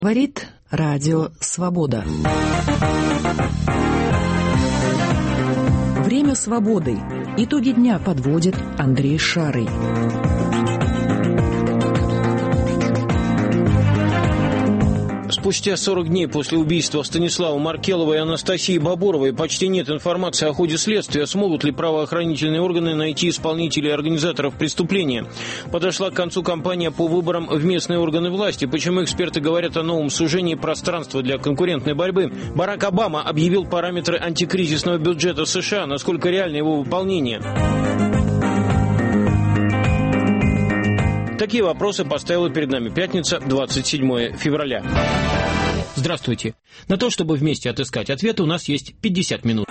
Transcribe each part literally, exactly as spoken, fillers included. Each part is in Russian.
Говорит Радио Свобода. Время свободы. Итоги дня подводит Андрей Шарый. Спустя сорок дней после убийства Станислава Маркелова и Анастасии Бобуровой почти нет информации о ходе следствия. Смогут ли правоохранительные органы найти исполнителей и организаторов преступления? Подошла к концу кампания по выборам в местные органы власти. Почему эксперты говорят о новом сужении пространства для конкурентной борьбы? Барак Обама объявил параметры антикризисного бюджета США. Насколько реально его выполнение? Такие вопросы поставила перед нами пятница, двадцать седьмое февраля. Здравствуйте. На то, чтобы вместе отыскать ответы, у нас есть пятьдесят минут.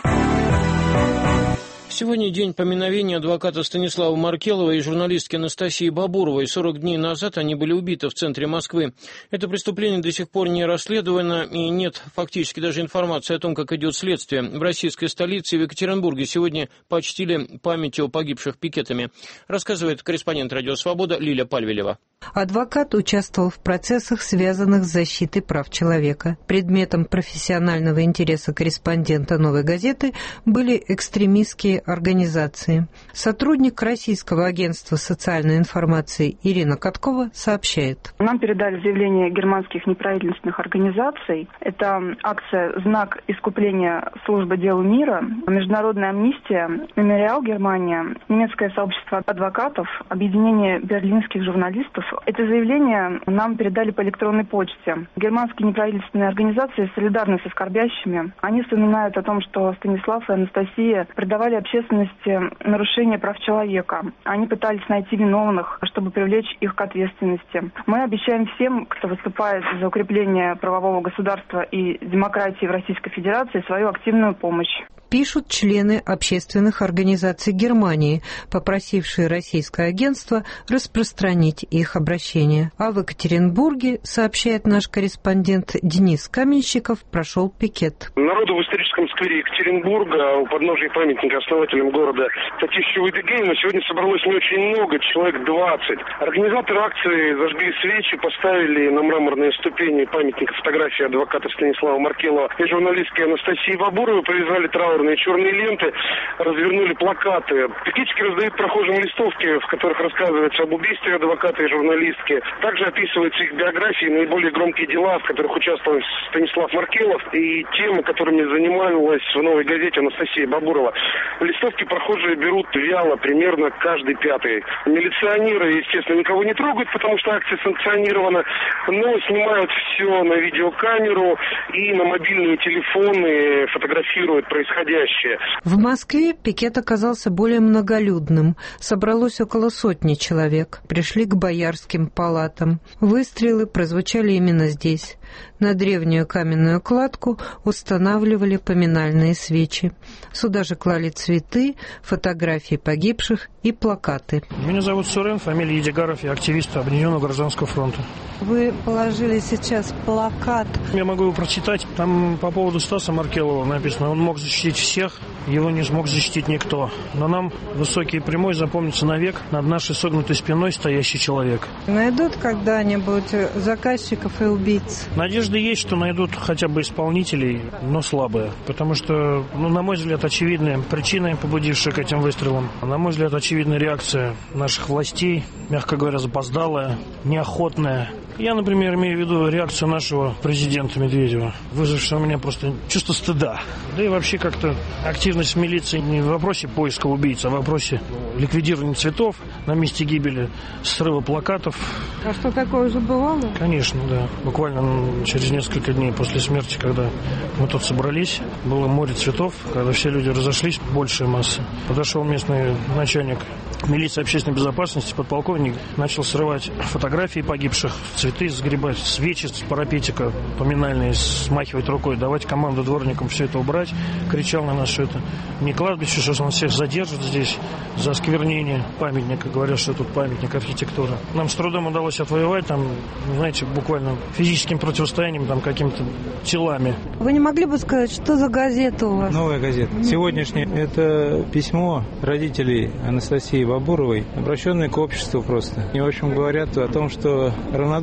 Сегодня день поминовения адвоката Станислава Маркелова и журналистки Анастасии Бобуровой. сорок дней назад они были убиты в центре Москвы. Это преступление до сих пор не расследовано, и нет фактически даже информации о том, как идет следствие. В российской столице, в Екатеринбурге, сегодня почтили память о погибших пикетами. Рассказывает корреспондент «Радио Свобода» Лиля Пальвелева. Адвокат участвовал в процессах, связанных с защитой прав человека. Предметом профессионального интереса корреспондента «Новой газеты» были экстремистские организации. Сотрудник Российского агентства социальной информации Ирина Каткова сообщает. Нам передали заявление германских неправительственных организаций. Это акция «Знак искупления службы дел мира», Международная амнистия, Мемориал Германия, немецкое сообщество адвокатов, объединение берлинских журналистов. Это заявление нам передали по электронной почте. Германские неправительственные организации солидарны со скорбящими. Они вспоминают о том, что Станислав и Анастасия придавали общественности нарушение прав человека. Они пытались найти виновных, чтобы привлечь их к ответственности. Мы обещаем всем, кто выступает за укрепление правового государства и демократии в Российской Федерации, свою активную помощь. Пишут члены общественных организаций Германии, попросившие российское агентство распространить их обращение. А в Екатеринбурге, сообщает наш корреспондент Денис Каменщиков, прошел пикет. Народу в историческом сквере Екатеринбурга у подножия памятника основателям города Татищеву и Дегейну сегодня собралось не очень много, человек двадцать. Организаторы акции зажгли свечи, поставили на мраморные ступени памятника фотографии адвоката Станислава Маркелова и журналистки Анастасии Бобуровой, повязали траур черные ленты, развернули плакаты. Пикетчики раздают прохожим листовки, в которых рассказывается об убийстве адвоката и журналистки. Также описываются их биографии, наиболее громкие дела, в которых участвовал Станислав Маркелов, и темы, которыми занималась в «Новой газете» Анастасия Бобурова. Листовки прохожие берут вяло, примерно каждый пятый. Милиционеры, естественно, никого не трогают, потому что акция санкционирована, но снимают все на видеокамеру и на мобильные телефоны фотографируют происходящее. В Москве пикет оказался более многолюдным. Собралось около сотни человек. Пришли к Боярским палатам. Выстрелы прозвучали именно здесь. На древнюю каменную кладку устанавливали поминальные свечи. Сюда же клали цветы, фотографии погибших и плакаты. Меня зовут Сурен, фамилия Едигаров, я активист Объединенного гражданского фронта. Вы положили сейчас плакат. Я могу его прочитать. Там по поводу Стаса Маркелова написано: он мог защитить всех, его не смог защитить никто. Но нам, высокий и прямой, запомнится навек над нашей согнутой спиной стоящий человек. Найдут когда-нибудь заказчиков и убийц? Надежда есть, что найдут хотя бы исполнителей, но слабые. Потому что, ну, на мой взгляд, очевидная причина, побудившая к этим выстрелам. На мой взгляд, очевидная реакция наших властей, мягко говоря, запоздалая, неохотная. Я, например, имею в виду реакцию нашего президента Медведева, вызвавшего у меня просто чувство стыда. Да и вообще как-то активность милиции не в вопросе поиска убийц, а в вопросе ликвидирования цветов на месте гибели, срыва плакатов. А что, такое уже бывало? Конечно, да. Буквально через несколько дней после смерти, когда мы тут собрались, было море цветов, когда все люди разошлись, большая масса. Подошел местный начальник милиции общественной безопасности, подполковник, начал срывать фотографии погибших, цветы сгребать, свечи с парапетика поминальные, смахивать рукой, давать команду дворникам все это убрать. Кричал на нас, что это не кладбище, что он всех задержит здесь за осквернение памятника. Говорят, что тут памятник архитектуры. Нам с трудом удалось отвоевать, там, знаете, буквально физическим противостоянием, там, какими-то телами. Вы не могли бы сказать, что за газета у вас? Новая газета. Сегодняшнее – это письмо родителей Анастасии Бобуровой, обращенное к обществу просто. И, в общем, говорят о том, что равнодушие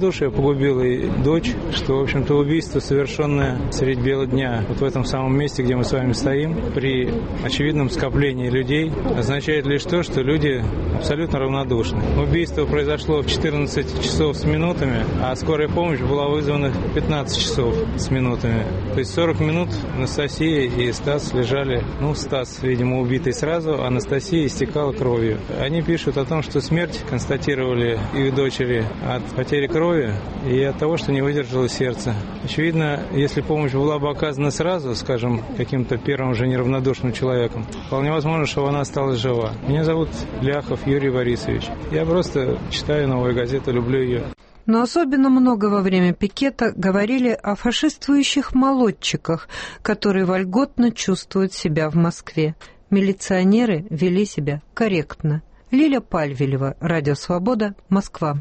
равнодушие погубило и дочь, что, в общем-то, убийство, совершенное средь бела дня, вот в этом самом месте, где мы с вами стоим, при очевидном скоплении людей, означает лишь то, что люди абсолютно равнодушны. Убийство произошло в четырнадцать часов с минутами, а скорая помощь была вызвана в пятнадцать часов с минутами. То есть сорок минут Анастасия и Стас лежали, ну, Стас, видимо, убитый сразу, а Анастасия истекала кровью. Они пишут о том, что смерть констатировали их дочери от потери крови и от того, что не выдержало сердце. Очевидно, если помощь была бы оказана сразу, скажем, каким-то первым же неравнодушным человеком, вполне возможно, что она осталась жива. Меня зовут Ляхов Юрий Борисович. Я просто читаю «Новую газету», люблю ее. Но особенно много во время пикета говорили о фашистующих молодчиках, которые вольготно чувствуют себя в Москве. Милиционеры вели себя корректно. Лиля Пальвелева, Радио Свобода, Москва.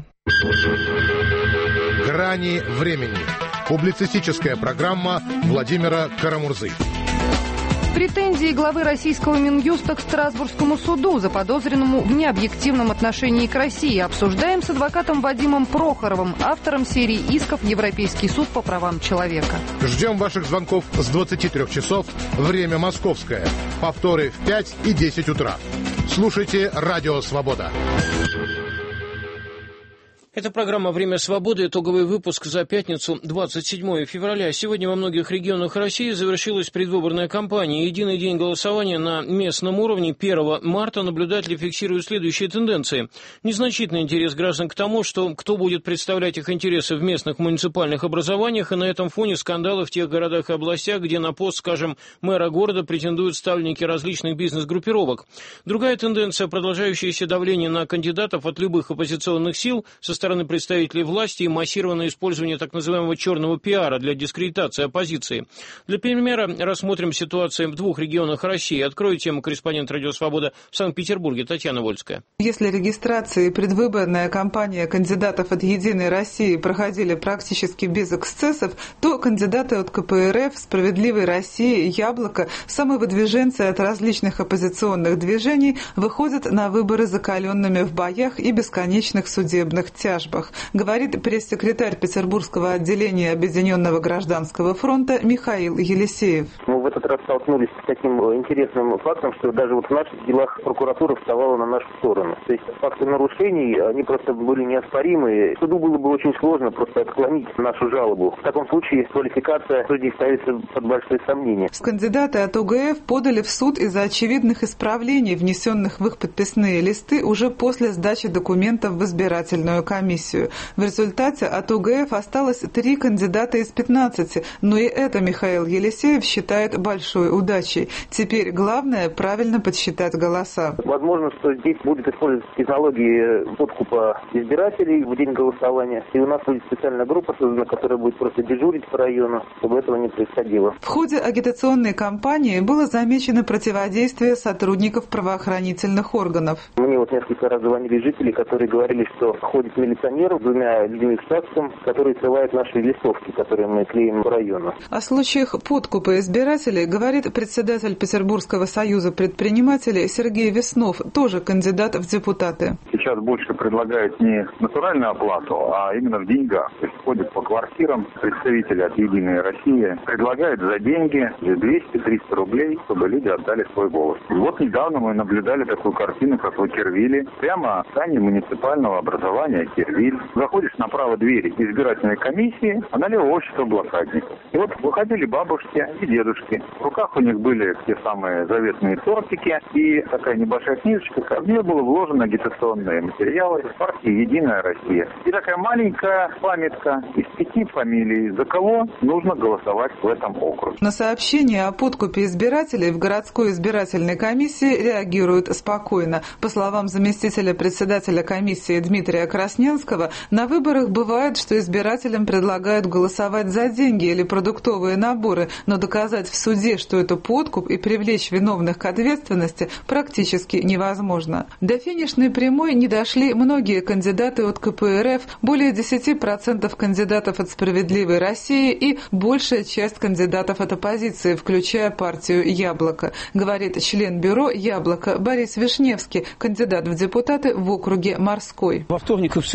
«Грани времени». Публицистическая программа Владимира Карамурзы. Претензии главы российского Минюста к Страсбургскому суду, заподозренному в необъективном отношении к России, обсуждаем с адвокатом Вадимом Прохоровым, автором серии исков в Европейский суд по правам человека. Ждем ваших звонков с двадцати трёх часов, время московское. Повторы в пять и десять утра. Слушайте «Радио Свобода». Это программа «Время свободы», итоговый выпуск за пятницу, двадцать седьмое февраля. Сегодня во многих регионах России завершилась предвыборная кампания. Единый день голосования на местном уровне первого марта наблюдатели фиксируют следующие тенденции. Незначительный интерес граждан к тому, что кто будет представлять их интересы в местных муниципальных образованиях, и на этом фоне скандалы в тех городах и областях, где на пост, скажем, мэра города претендуют ставленники различных бизнес-группировок. Другая тенденция – продолжающееся давление на кандидатов от любых оппозиционных сил со стороны стороны представителей власти и массированное использование так называемого черного пиара для дискредитации оппозиции. Для примера рассмотрим ситуацию в двух регионах России. Открою тему корреспондент «Радио Свобода» в Санкт-Петербурге Татьяна Вольская. Если регистрация и предвыборная кампания кандидатов от «Единой России» проходили практически без эксцессов, то кандидаты от ка пэ эр эф, «Справедливой России», «Яблоко», самовыдвиженцы от различных оппозиционных движений выходят на выборы закаленными в боях и бесконечных судебных тяжбах, говорит пресс-секретарь Петербургского отделения Объединенного гражданского фронта Михаил Елисеев. Мы в этот раз столкнулись с таким интересным фактом, что даже вот в наших делах прокуратура вставала на нашу сторону. То есть факты нарушений, они просто были неоспоримы. Суду было бы очень сложно просто отклонить нашу жалобу. В таком случае квалификация судей ставится под большое сомнение. Кандидаты от о гэ эф подали в суд из-за очевидных исправлений, внесенных в их подписные листы уже после сдачи документов в избирательную комиссию. В результате от о гэ эф осталось три кандидата из пятнадцати, но и это Михаил Елисеев считает большой удачей. Теперь главное правильно подсчитать голоса. Возможно, что здесь будет использоваться технологии подкупа избирателей в день голосования, и у нас будет специальная группа создана, которая будет просто дежурить по району, чтобы этого не происходило. В ходе агитационной кампании было замечено противодействие сотрудников правоохранительных органов. Мне вот несколько раз звонили жители, которые говорили, что ходит милиционер с двумя людьми в штатском, которые срывают наши листовки, которые мы клеим по району. О случаях подкупа избирателей говорит председатель Петербургского союза предпринимателей Сергей Веснов, тоже кандидат в депутаты. Сейчас больше предлагают не натуральную оплату, а именно в деньгах. То есть ходят по квартирам представители от «Единой России», предлагают за деньги двести-триста рублей, чтобы люди отдали свой голос. И вот недавно мы наблюдали такую картину, как в Кервиле, прямо в здании муниципального образования Кервиль. Заходишь направо двери избирательной комиссии, а налево общество блокадников. И вот выходили бабушки и дедушки. В руках у них были те самые заветные тортики и такая небольшая книжечка, в нее было вложено агитационные материалы партии «Единая Россия». И такая маленькая памятка из пяти фамилий, за кого нужно голосовать в этом округе. На сообщение о подкупе избирателей в городской избирательной комиссии реагируют спокойно. По словам заместителя председателя комиссии Дмитрия Красненского, на выборах бывает, что избирателям предлагают голосовать за деньги или продуктовые наборы, но доказать в суде, что это подкуп, и привлечь виновных к ответственности практически невозможно. До финишной прямой не дошли многие кандидаты от ка пэ эр эф, более десяти процентов кандидатов от «Справедливой России» и большая часть кандидатов от оппозиции, включая партию «Яблоко», говорит член бюро «Яблоко» Борис Вишневский, кандидат в депутаты в округе Морской. Во вторник и в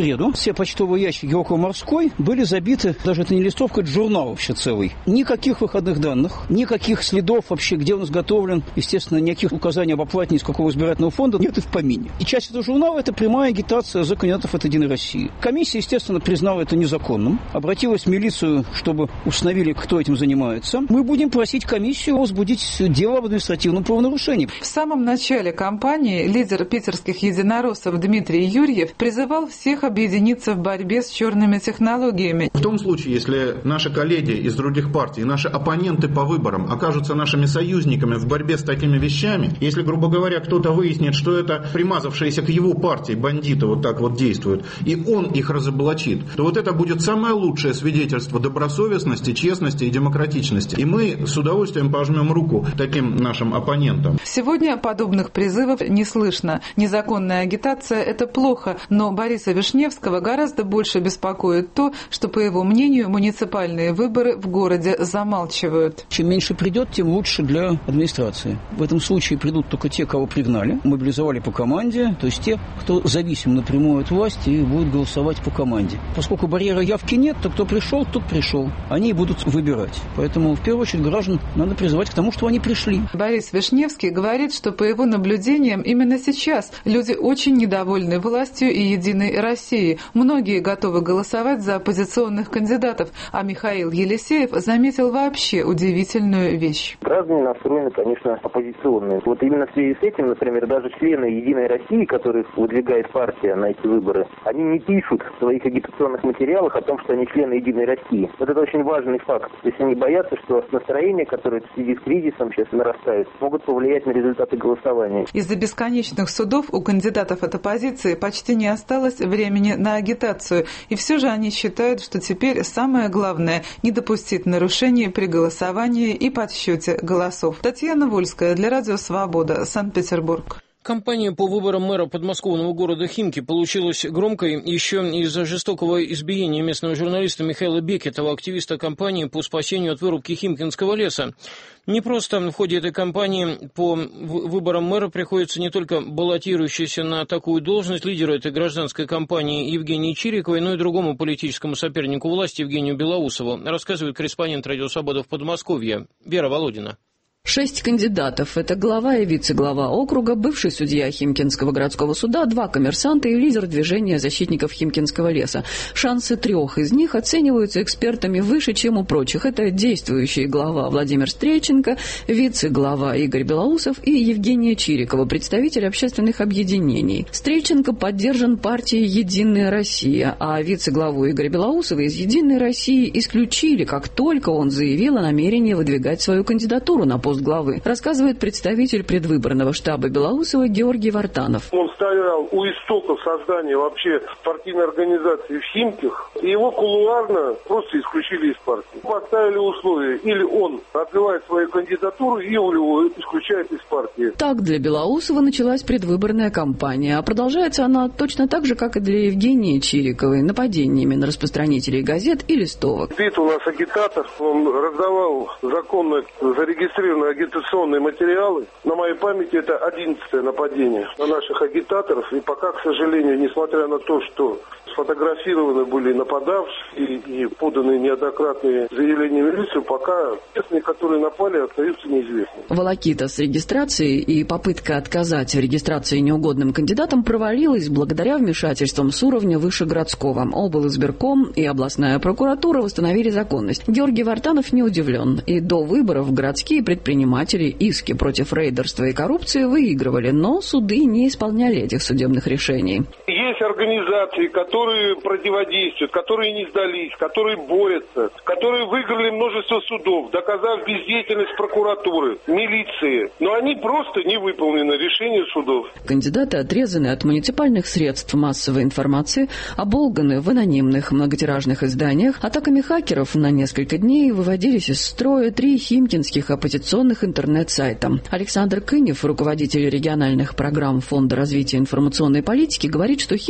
среду все почтовые ящики около Морской были забиты, даже это не листовка, это журнал вообще целый. Никаких выходных данных, никаких следов вообще, где он изготовлен. Естественно, никаких указаний об оплате ни с какого избирательного фонда нет и в помине. И часть этого журнала – это прямая агитация за кандидатов от «Единой России». Комиссия, естественно, признала это незаконным, обратилась в милицию, чтобы установили, кто этим занимается. Мы будем просить комиссию возбудить дело об административном правонарушении. В самом начале кампании лидер питерских единороссов Дмитрий Юрьев призывал всех объединиться в борьбе с черными технологиями. В том случае, если наши коллеги из других партий, наши оппоненты по выборам окажутся нашими союзниками в борьбе с такими вещами, если, грубо говоря, кто-то выяснит, что это примазавшиеся к его партии бандиты вот так вот действуют, и он их разоблачит, то вот это будет самое лучшее свидетельство добросовестности, честности и демократичности. И мы с удовольствием пожмем руку таким нашим оппонентам. Сегодня подобных призывов не слышно. Незаконная агитация – это плохо, но Бориса Вишневского гораздо больше беспокоит то, что, по его мнению, муниципальные выборы в городе замалчивают. Чем меньше придет, тем лучше для администрации. В этом случае придут только те, кого пригнали, мобилизовали по команде, то есть те, кто зависим напрямую от власти и будут голосовать по команде. Поскольку барьера явки нет, то кто пришел, тот пришел. Они и будут выбирать. Поэтому, в первую очередь, граждан надо призывать к тому, что они пришли. Борис Вишневский говорит, что, по его наблюдениям, именно сейчас люди очень недовольны властью и «Единой Россией». Многие готовы голосовать за оппозиционных кандидатов, а Михаил Елисеев заметил вообще удивительную вещь. Граждане настроены, конечно, оппозиционные. Вот именно в связи с этим, например, даже члены «Единой России», которых выдвигает партия на эти выборы, они не пишут в своих агитационных материалах о том, что они члены «Единой России». Вот это очень важный факт. То есть они боятся, что настроение, которое в связи с кризисом сейчас нарастает, могут повлиять на результаты голосования. Из-за бесконечных судов у кандидатов от оппозиции почти не осталось времени на агитацию. И все же они считают, что теперь самое главное – не допустить нарушений при голосовании и подсчете голосов. Татьяна Вольская для Радио Свобода, Санкт-Петербург. Кампания по выборам мэра подмосковного города Химки получилась громкой еще из-за жестокого избиения местного журналиста Михаила Бекетова, активиста кампании по спасению от вырубки Химкинского леса. Не просто в ходе этой кампании по выборам мэра приходится не только баллотирующийся на такую должность лидеру этой гражданской кампании Евгении Чириковой, но и другому политическому сопернику власти Евгению Белоусову, рассказывает корреспондент «Радио Свобода» в Подмосковье Вера Володина. Шесть кандидатов – это глава и вице-глава округа, бывший судья Химкинского городского суда, два коммерсанта и лидер движения защитников Химкинского леса. Шансы трех из них оцениваются экспертами выше, чем у прочих. Это действующий глава Владимир Стрейченко, вице-глава Игорь Белоусов и Евгения Чирикова, представитель общественных объединений. Стрейченко поддержан партией «Единая Россия», а вице-главу Игоря Белоусова из «Единой России» исключили, как только он заявил о намерении выдвигать свою кандидатуру на пост главы, рассказывает представитель предвыборного штаба Белоусова Георгий Вартанов. Он стоял у истоков создания вообще партийной организации в Химках, и его кулуарно просто исключили из партии. Поставили условия: или он открывает свою кандидатуру, или его исключают из партии. Так для Белоусова началась предвыборная кампания, а продолжается она точно так же, как и для Евгении Чириковой, нападениями на распространителей газет и листовок. Вид у нас агитатор, он раздавал законно зарегистрированные агитационные материалы. На моей памяти это одиннадцатое нападение на наших агитаторов. И пока, к сожалению, несмотря на то, что сфотографированы были нападавшие и поданы неоднократные заявления в милицию, пока местные, которые напали, остаются неизвестными. Волокита с регистрацией и попытка отказать в регистрации неугодным кандидатам провалилась благодаря вмешательствам с уровня выше городского. Облизбирком и областная прокуратура восстановили законность. Георгий Вартанов не удивлен. И до выборов городские предприниматели иски против рейдерства и коррупции выигрывали, но суды не исполняли этих судебных решений. Есть организации, которые противодействуют, которые не сдались, которые борются, которые выиграли множество судов, доказав бездеятельность прокуратуры, милиции. Но они просто не выполнены, решения судов. Кандидаты отрезаны от муниципальных средств массовой информации, оболганы в анонимных многотиражных изданиях. Атаками хакеров на несколько дней выводились из строя три химкинских оппозиционных интернет-сайта. Александр Кынев, руководитель региональных программ Фонда развития информационной политики, говорит, что Химкинские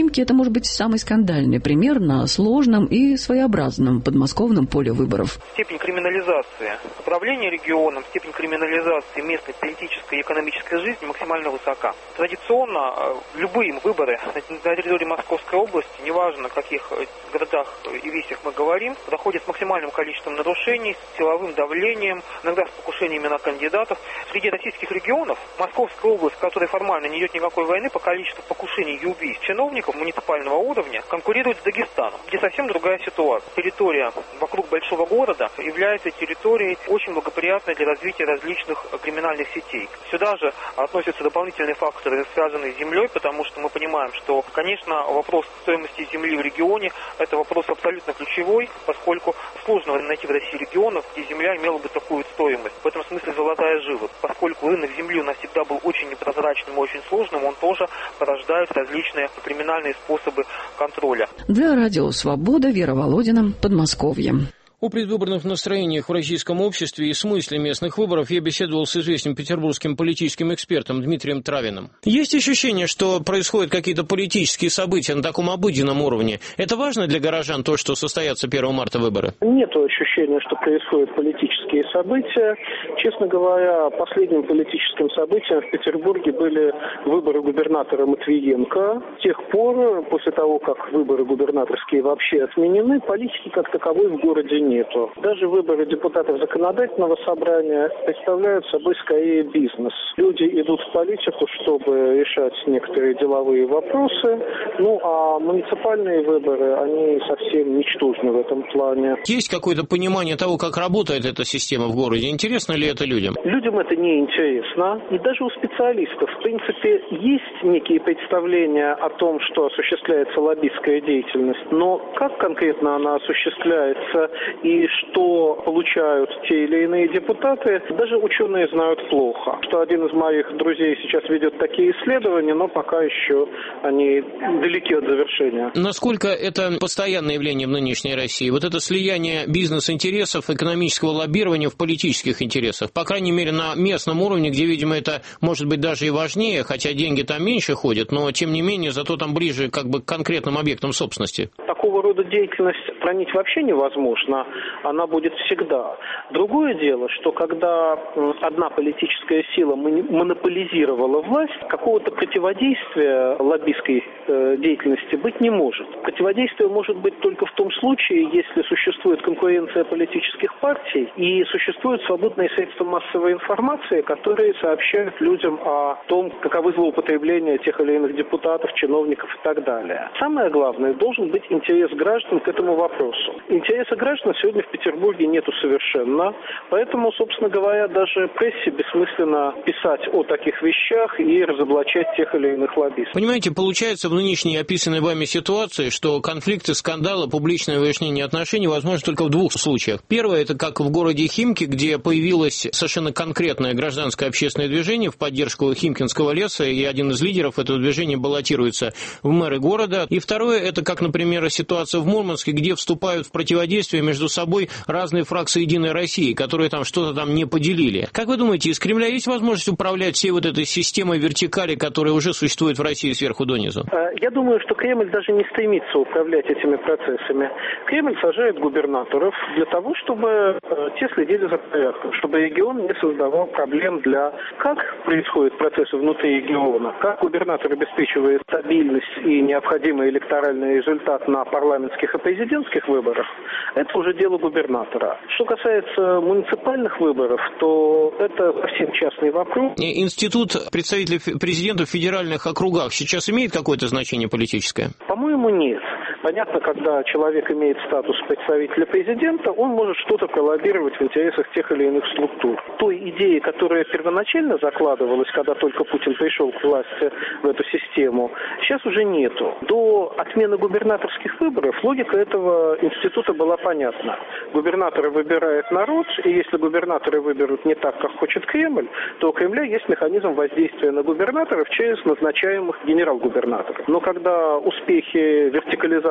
Химки – это, может быть, самый скандальный пример на сложном и своеобразном подмосковном поле выборов. Степень криминализации управления регионом, степень криминализации местной политической и экономической жизни максимально высока. Традиционно любые выборы на территории Московской области, неважно, в каких городах и весях мы говорим, проходят с максимальным количеством нарушений, с силовым давлением, иногда с покушениями на кандидатов. Среди российских регионов Московская область, в которой формально не идет никакой войны, по количеству покушений и убийств чиновников муниципального уровня, конкурирует с Дагестаном, где совсем другая ситуация. Территория вокруг большого города является территорией очень благоприятной для развития различных криминальных сетей. Сюда же относятся дополнительные факторы, связанные с землей, потому что мы понимаем, что, конечно, вопрос стоимости земли в регионе – это вопрос абсолютно ключевой, поскольку сложно найти в России регионов, где земля имела бы такую стоимость. В этом смысле золотая жила. Поскольку рынок земли у нас всегда был очень непрозрачным и очень сложным, он тоже порождает различные криминальные способы контроля. Для радио «Свобода», Вера Володина, Подмосковье. О предвыборных настроениях в российском обществе и смысле местных выборов я беседовал с известным петербургским политическим экспертом Дмитрием Травиным. Есть ощущение, что происходят какие-то политические события на таком обыденном уровне. Это важно для горожан, то, что состоятся первого марта выборы? Нет ощущения, что происходят политические события. Честно говоря, последним политическим событием в Петербурге были выборы губернатора Матвиенко. С тех пор, после того, как выборы губернаторские вообще отменены, политики как таковой в городе нет. Нету. Даже выборы депутатов законодательного собрания представляют собой скорее бизнес. Люди идут в политику, чтобы решать некоторые деловые вопросы, ну а муниципальные выборы, они совсем ничтожны в этом плане. Есть какое-то понимание того, как работает эта система в городе? Интересно ли это людям? Людям это не интересно. И даже у специалистов, в принципе, есть некие представления о том, что осуществляется лоббистская деятельность, но как конкретно она осуществляется и что получают те или иные депутаты, даже ученые знают плохо. Что один из моих друзей сейчас ведет такие исследования, но пока еще они далеки от завершения. Насколько это постоянное явление в нынешней России? Вот это слияние бизнес-интересов, экономического лоббирования в политических интересах, по крайней мере на местном уровне, где, видимо, это может быть даже и важнее, хотя деньги там меньше ходят, но тем не менее, зато там ближе как бы к конкретным объектам собственности. Такого рода деятельность хранить вообще невозможно. Она будет всегда. Другое дело, что когда одна политическая сила монополизировала власть, какого-то противодействия лоббистской э, деятельности быть не может. Противодействие может быть только в том случае, если существует конкуренция политических партий и существуют свободные средства массовой информации, которые сообщают людям о том, каковы злоупотребления тех или иных депутатов, чиновников и так далее. Самое главное, должен быть интерес граждан к этому вопросу. Интереса граждан сегодня в Петербурге нету совершенно, поэтому, собственно говоря, даже прессе бессмысленно писать о таких вещах и разоблачать тех или иных лоббистов. Понимаете, получается в нынешней описанной вами ситуации, что конфликты, скандалы, публичное выяснение отношений возможно только в двух случаях. Первое, это как в городе Химки, где появилось совершенно конкретное гражданское общественное движение в поддержку Химкинского леса, и один из лидеров этого движения баллотируется в мэры города. И второе, это как, например, ситуация в Мурманске, где вступают в противодействие между собой разные фракции «Единой России», которые там что-то там не поделили. Как вы думаете, из Кремля есть возможность управлять всей вот этой системой вертикали, которая уже существует в России сверху донизу? Я думаю, что Кремль даже не стремится управлять этими процессами. Кремль сажает губернаторов для того, чтобы те следили за порядком, чтобы регион не создавал проблем для... Как происходят процессы внутри региона, как губернатор обеспечивает стабильность и необходимый электоральный результат на парламентских и президентских выборах, это уже дело губернатора. Что касается муниципальных выборов, то это совсем частный вопрос. Институт представителей президента в федеральных округах сейчас имеет какое-то значение политическое? По-моему, нет. Понятно, когда человек имеет статус представителя президента, он может что-то пролоббировать в интересах тех или иных структур. Той идеи, которая первоначально закладывалась, когда только Путин пришел к власти в эту систему, сейчас уже нету. До отмены губернаторских выборов логика этого института была понятна. Губернатора выбирает народ, и если губернаторы выберут не так, как хочет Кремль, то у Кремля есть механизм воздействия на губернаторов через назначаемых генерал-губернаторов. Но когда успехи вертикализации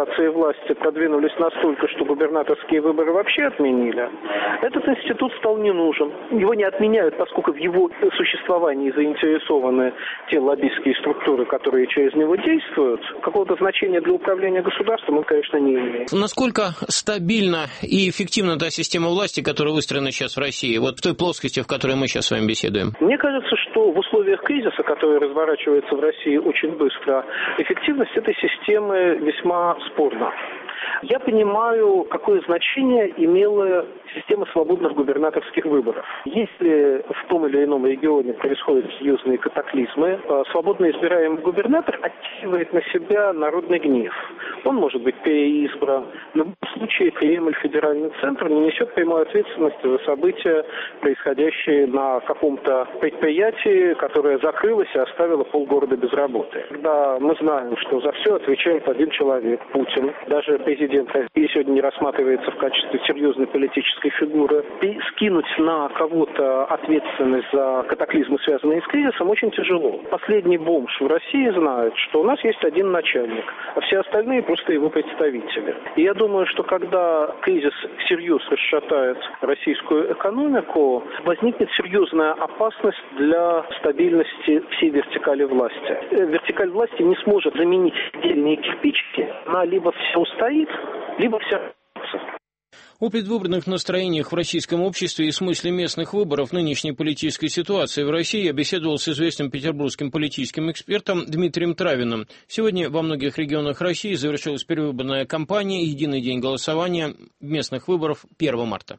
централизации власти продвинулись настолько, что губернаторские выборы вообще отменили, этот институт стал не нужен. Его не отменяют, поскольку в его существовании заинтересованы те лоббистские структуры, которые через него действуют. Какого-то значения для управления государством он, конечно, не имеет. Насколько стабильна и эффективна та система власти, которая выстроена сейчас в России, вот в той плоскости, в которой мы сейчас с вами беседуем? Мне кажется, что в условиях кризиса, который разворачивается в России очень быстро, эффективность этой системы весьма спорна. Я понимаю, какое значение имела система свободных губернаторских выборов. Если в том или ином регионе происходят серьезные катаклизмы, свободно избираемый губернатор оттягивает на себя народный гнев. Он может быть переизбран. В любом случае Кремль, федеральный центр, не несет прямой ответственности за события, происходящие на каком-то предприятии, которое закрылось и оставило полгорода без работы. Когда мы знаем, что за все отвечает один человек, Путин, даже президент России сегодня не рассматривается в качестве серьезной политической фигуры, и скинуть на кого-то ответственность за катаклизмы, связанные с кризисом, очень тяжело. Последний бомж в России знает, что у нас есть один начальник, а все остальные просто его представители. И я думаю, что когда кризис всерьез расшатает российскую экономику, возникнет серьезная опасность для стабильности всей вертикали власти. Вертикаль власти не сможет заменить отдельные кирпичики, она либо все устоит, либо все рушится. О предвыборных настроениях в российском обществе и смысле местных выборов нынешней политической ситуации в России я беседовал с известным петербургским политическим экспертом Дмитрием Травиным. Сегодня во многих регионах России завершилась перевыборная кампания, единый день голосования местных выборов первого марта.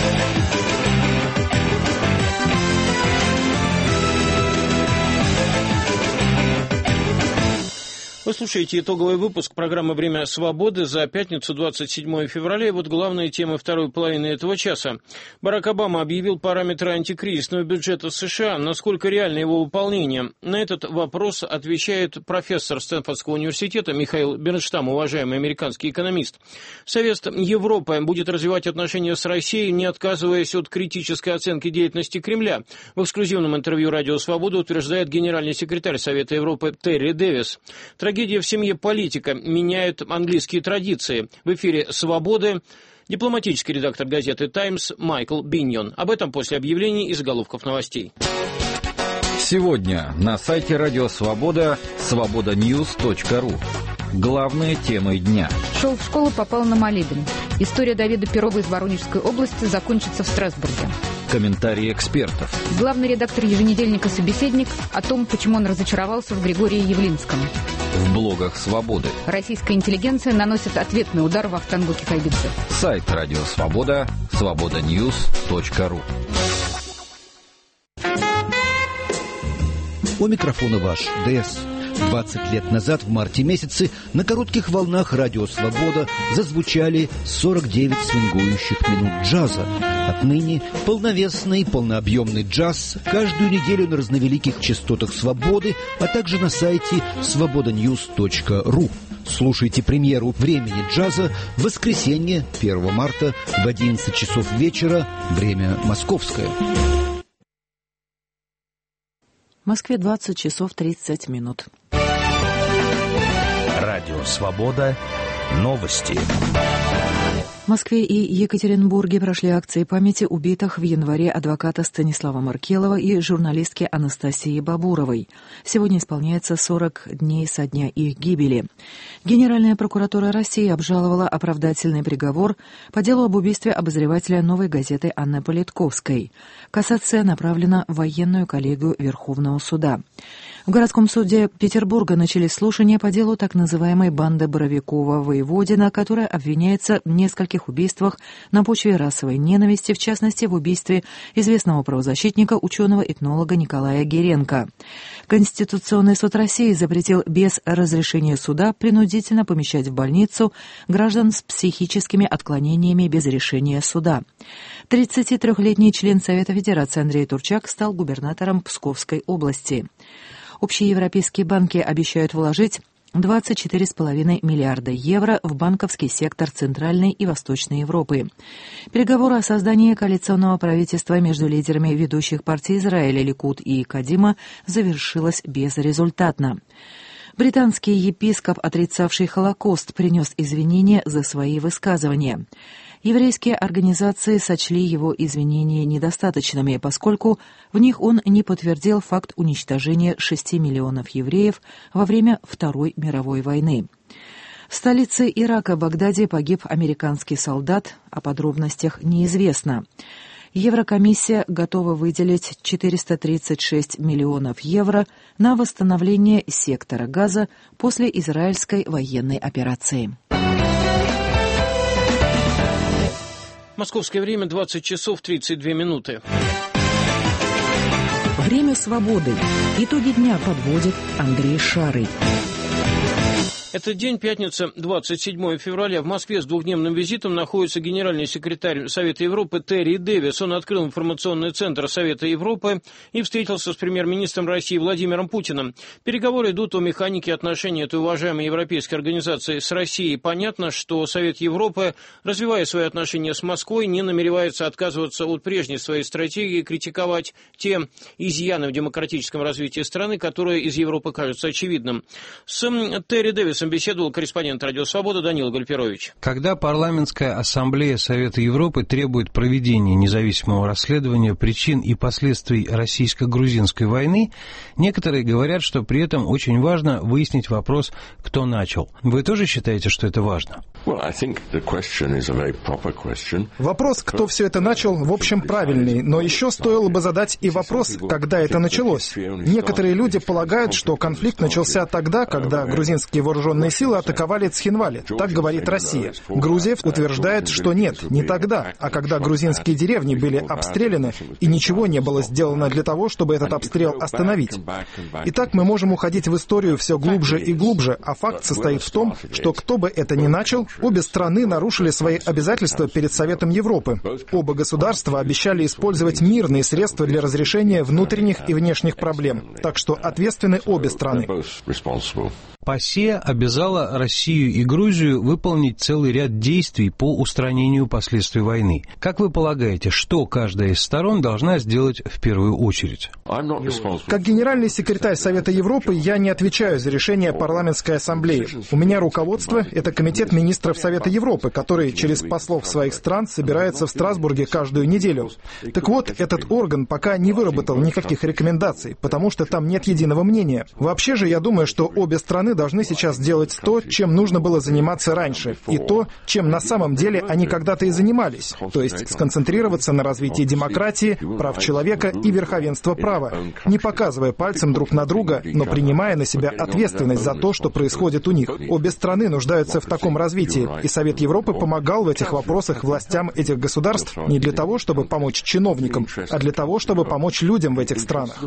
Вы слушаете итоговый выпуск программы «Время свободы» за пятницу, двадцать седьмое февраля. И вот главные темы второй половины этого часа. Барак Обама объявил параметры антикризисного бюджета США. Насколько реально его выполнение? На этот вопрос отвечает профессор Стэнфордского университета Михаил Бернштам, уважаемый американский экономист. Совет Европы будет развивать отношения с Россией, не отказываясь от критической оценки деятельности Кремля. В эксклюзивном интервью «Радио Свобода» утверждает генеральный секретарь Совета Европы Терри Дэвис. Трагедия в семье политика меняет английские традиции. В эфире «Свободы» дипломатический редактор газеты «Таймс» Майкл Биньон. Об этом после объявлений и заголовков новостей. Сегодня на сайте «Радио Свобода» свобода ньюс точка ру. Главные темы дня. Шел в школу, попал на молебен. История Давида Перова из Воронежской области закончится в Страсбурге. Комментарии экспертов. Главный редактор еженедельника «Собеседник» о том, почему он разочаровался в Григории Явлинском. В блогах «Свободы». Российская интеллигенция наносит ответный удар Вахтангу Кикабидзе. Сайт «Радио Свобода» свобода ньюс точка ру. У микрофона ваш ДС. двадцать лет назад, в марте месяце, на коротких волнах «Радио Свобода» зазвучали сорок девять свингующих минут джаза. Отныне полновесный, полнообъемный джаз каждую неделю на разновеликих частотах «Свободы», а также на сайте свобода ньюс точка ру. Слушайте премьеру «Времени джаза» в воскресенье, первого марта, в одиннадцать часов вечера, время московское. В Москве двадцать часов тридцать минут. Радио «Свобода». Новости. В Москве и Екатеринбурге прошли акции памяти убитых в январе адвоката Станислава Маркелова и журналистки Анастасии Бабуровой. Сегодня исполняется сорок дней со дня их гибели. Генеральная прокуратура России обжаловала оправдательный приговор по делу об убийстве обозревателя «Новой газеты» Анны Политковской. Кассация направлена в военную коллегию Верховного суда. В городском суде Петербурга начались слушания по делу так называемой банды Боровикова-Воеводина, которая обвиняется в нескольких убийствах на почве расовой ненависти, в частности, в убийстве известного правозащитника, ученого-этнолога Николая Геренко. Конституционный суд России запретил без разрешения суда принудительно помещать в больницу граждан с психическими отклонениями без решения суда. тридцатитрёхлетний член Совета Федерации Андрей Турчак стал губернатором Псковской области. Общеевропейские банки обещают вложить двадцать четыре с половиной миллиарда евро в банковский сектор Центральной и Восточной Европы. Переговоры о создании коалиционного правительства между лидерами ведущих партий Израиля Ликуд и Кадима завершилось безрезультатно. Британский епископ, отрицавший Холокост, принес извинения за свои высказывания. Еврейские организации сочли его извинения недостаточными, поскольку в них он не подтвердил факт уничтожения шести миллионов евреев во время Второй мировой войны. В столице Ирака, Багдаде, погиб американский солдат, о подробностях неизвестно. Еврокомиссия готова выделить четыреста тридцать шесть миллионов евро на восстановление сектора Газа после израильской военной операции. Московское время двадцать часов тридцать две минуты. Время свободы. Итоги дня подводит Андрей Шарый. Этот день, пятница, двадцать седьмое февраля. В Москве с двухдневным визитом находится генеральный секретарь Совета Европы Терри Дэвис. Он открыл информационный центр Совета Европы и встретился с премьер-министром России Владимиром Путиным. Переговоры идут о механике отношений этой уважаемой европейской организации с Россией. Понятно, что Совет Европы, развивая свои отношения с Москвой, не намеревается отказываться от прежней своей стратегии критиковать те изъяны в демократическом развитии страны, которые из Европы кажутся очевидным. С Терри Дэвисом беседовал корреспондент «Радио Свобода» Данил Гальперович. Когда парламентская ассамблея Совета Европы требует проведения независимого расследования причин и последствий российско-грузинской войны, некоторые говорят, что при этом очень важно выяснить вопрос, кто начал. Вы тоже считаете, что это важно? Вопрос, кто все это начал, в общем, правильный, но еще стоило бы задать и вопрос, когда это началось. Некоторые люди полагают, что конфликт начался тогда, когда грузинские вооруженные силы атаковали Цхинвали. Так говорит Россия. Грузия утверждает, что нет, не тогда, а когда грузинские деревни были обстреляны, и ничего не было сделано для того, чтобы этот обстрел остановить. Итак, мы можем уходить в историю все глубже и глубже, а факт состоит в том, что кто бы это ни начал, обе страны нарушили свои обязательства перед Советом Европы. Оба государства обещали использовать мирные средства для разрешения внутренних и внешних проблем. Так что ответственны обе страны. ПАСЕ обязала Россию и Грузию выполнить целый ряд действий по устранению последствий войны. Как вы полагаете, что каждая из сторон должна сделать в первую очередь? Как генеральный секретарь Совета Европы я не отвечаю за решение парламентской ассамблеи. У меня руководство — это комитет министров Совета Европы, который через послов своих стран собирается в Страсбурге каждую неделю. Так вот, этот орган пока не выработал никаких рекомендаций, потому что там нет единого мнения. Вообще же я думаю, что обе страны должны сейчас делать то, чем нужно было заниматься раньше, и то, чем на самом деле они когда-то и занимались, то есть сконцентрироваться на развитии демократии, прав человека и верховенства права, не показывая пальцем друг на друга, но принимая на себя ответственность за то, что происходит у них. Обе страны нуждаются в таком развитии, и Совет Европы помогал в этих вопросах властям этих государств не для того, чтобы помочь чиновникам, а для того, чтобы помочь людям в этих странах.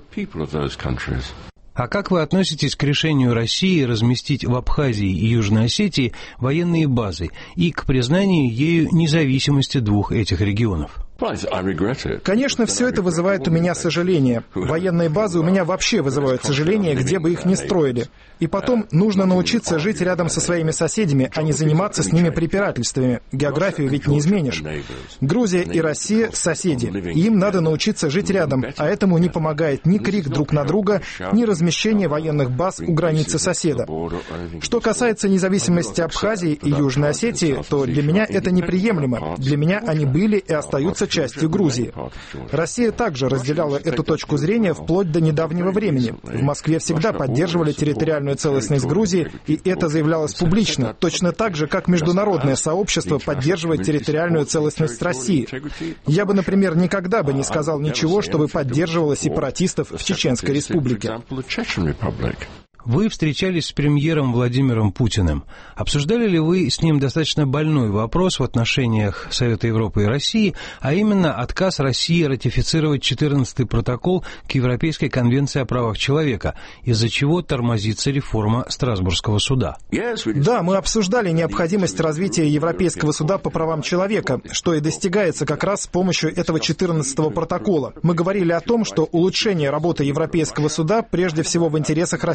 А как вы относитесь к решению России разместить в Абхазии и Южной Осетии военные базы и к признанию ею независимости двух этих регионов? Конечно, все это вызывает у меня сожаление. Военные базы у меня вообще вызывают сожаление, где бы их ни строили. И потом нужно научиться жить рядом со своими соседями, а не заниматься с ними препирательствами. Географию ведь не изменишь. Грузия и Россия — соседи. И им надо научиться жить рядом, а этому не помогает ни крик друг на друга, ни размещение военных баз у границы соседа. Что касается независимости Абхазии и Южной Осетии, то для меня это неприемлемо. Для меня они были и остаются частью Грузии. Россия также разделяла эту точку зрения вплоть до недавнего времени. В Москве всегда поддерживали территориальную целостность Грузии, и это заявлялось публично, точно так же, как международное сообщество поддерживает территориальную целостность России. Я бы, например, никогда бы не сказал ничего, чтобы поддерживало сепаратистов в Чеченской Республике. Вы встречались с премьером Владимиром Путиным. Обсуждали ли вы с ним достаточно больной вопрос в отношениях Совета Европы и России, а именно отказ России ратифицировать четырнадцатый протокол к Европейской конвенции о правах человека, из-за чего тормозится реформа Страсбургского суда? Да, мы обсуждали необходимость развития Европейского суда по правам человека, что и достигается как раз с помощью этого четырнадцатого протокола. Мы говорили о том, что улучшение работы Европейского суда прежде всего в интересах российских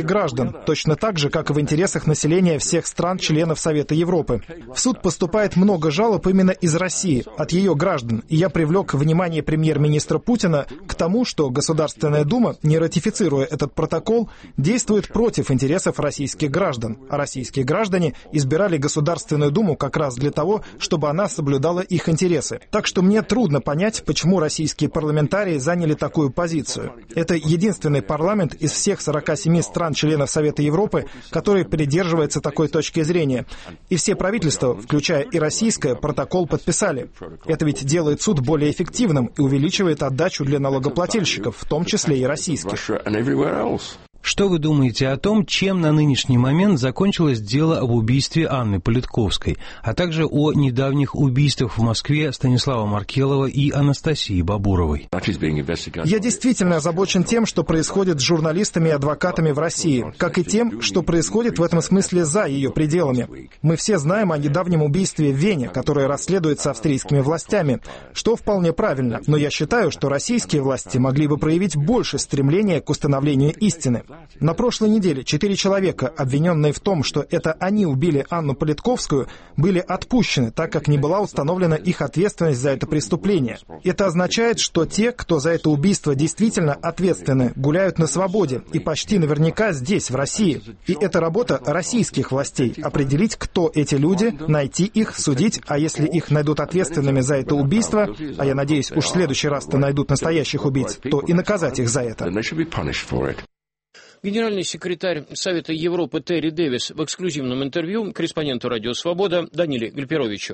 граждан, точно так же, как и в интересах населения всех стран-членов Совета Европы. В суд поступает много жалоб именно из России, от ее граждан, и я привлек внимание премьер-министра Путина к тому, что Государственная Дума, не ратифицируя этот протокол, действует против интересов российских граждан, а российские граждане избирали Государственную Думу как раз для того, чтобы она соблюдала их интересы. Так что мне трудно понять, почему российские парламентарии заняли такую позицию. Это единственный парламент из всех сорока семи стран-членов Совета Европы, который придерживается такой точки зрения. И все правительства, включая и российское, протокол подписали. Это ведь делает суд более эффективным и увеличивает отдачу для налогоплательщиков, в том числе и российских. Что вы думаете о том, чем на нынешний момент закончилось дело об убийстве Анны Политковской, а также о недавних убийствах в Москве Станислава Маркелова и Анастасии Бабуровой? Я действительно озабочен тем, что происходит с журналистами и адвокатами в России, как и тем, что происходит в этом смысле за ее пределами. Мы все знаем о недавнем убийстве в Вене, которое расследуется австрийскими властями, что вполне правильно, но я считаю, что российские власти могли бы проявить больше стремления к установлению истины. На прошлой неделе четыре человека, обвиненные в том, что это они убили Анну Политковскую, были отпущены, так как не была установлена их ответственность за это преступление. Это означает, что те, кто за это убийство действительно ответственны, гуляют на свободе и почти наверняка здесь, в России. И это работа российских властей — определить, кто эти люди, найти их, судить, а если их найдут ответственными за это убийство, а я надеюсь, уж в следующий раз-то найдут настоящих убийц, то и наказать их за это. Генеральный секретарь Совета Европы Терри Дэвис в эксклюзивном интервью корреспонденту «Радио Свобода» Даниле Гальперовичу.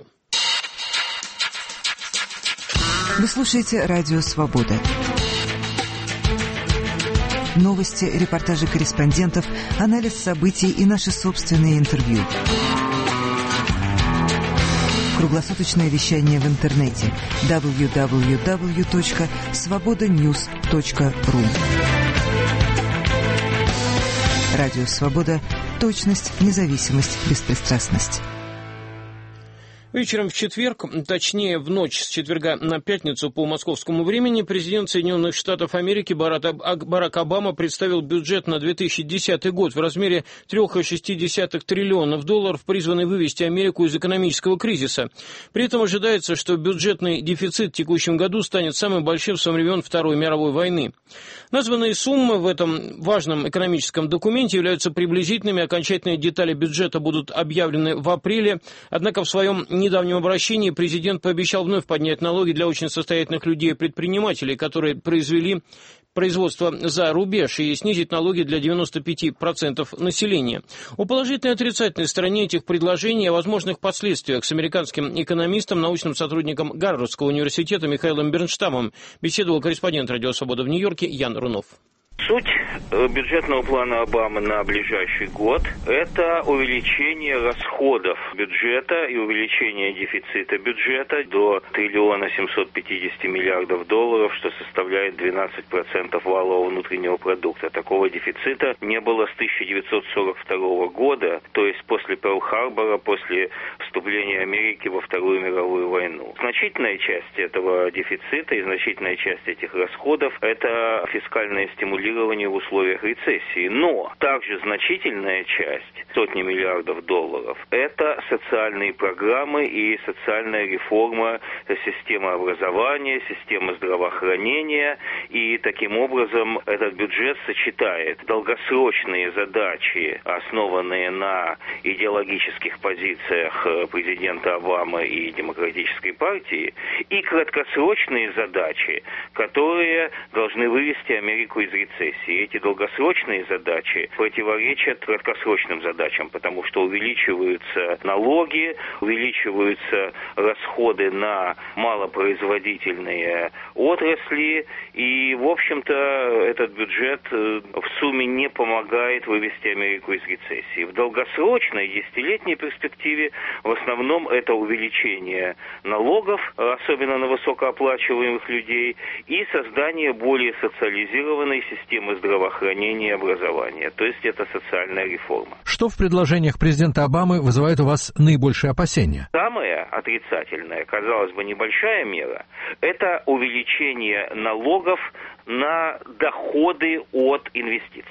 Вы слушаете «Радио Свобода». Новости, репортажи корреспондентов, анализ событий и наши собственные интервью. Круглосуточное вещание в интернете дабл ю дабл ю дабл ю точка свобода ньюс точка ру. Радио «Свобода». Точность, независимость, беспристрастность. Вечером в четверг, точнее в ночь с четверга на пятницу по московскому времени, президент Соединенных Штатов Америки Барак Обама представил бюджет на две тысячи десятый год в размере три целых шесть десятых триллионов долларов, призванный вывести Америку из экономического кризиса. При этом ожидается, что бюджетный дефицит в текущем году станет самым большим со времен Второй мировой войны. Названные суммы в этом важном экономическом документе являются приблизительными, окончательные детали бюджета будут объявлены в апреле, однако в своем В недавнем обращении президент пообещал вновь поднять налоги для очень состоятельных людей и предпринимателей, которые произвели производство за рубеж, и снизить налоги для девяноста пяти процентов населения. О положительной и отрицательной стороне этих предложений и о возможных последствиях с американским экономистом, научным сотрудником Гарвардского университета Михаилом Бернштамом беседовал корреспондент «Радио Свобода» в Нью-Йорке Ян Рунов. Суть бюджетного плана Обамы на ближайший год – это увеличение расходов бюджета и увеличение дефицита бюджета до триллиона семьсот пятидесяти миллиардов долларов, что составляет двенадцать процентов валового внутреннего продукта. Такого дефицита не было с тысяча девятьсот сорок второго года, то есть после Перл-Харбора, после вступления Америки во Вторую мировую войну. Значительная часть этого дефицита и значительная часть этих расходов – это фискальное стимулирование в условиях рецессии. Но также значительная часть, сотни миллиардов долларов, это социальные программы и социальная реформа системы образования, системы здравоохранения. И таким образом этот бюджет сочетает долгосрочные задачи, основанные на идеологических позициях президента Обамы и Демократической партии, и краткосрочные задачи, которые должны вывести Америку из рецессии. Эти долгосрочные задачи противоречат краткосрочным задачам, потому что увеличиваются налоги, увеличиваются расходы на малопроизводительные отрасли, и, в общем-то, этот бюджет в сумме не помогает вывести Америку из рецессии. В долгосрочной, десятилетней перспективе в основном это увеличение налогов, особенно на высокооплачиваемых людей, и создание более социализированной системы системы здравоохранения и образования. То есть это социальная реформа. Что в предложениях президента Обамы вызывает у вас наибольшие опасения? Самое отрицательное, казалось бы, небольшая мера, это увеличение налогов на доходы от инвестиций.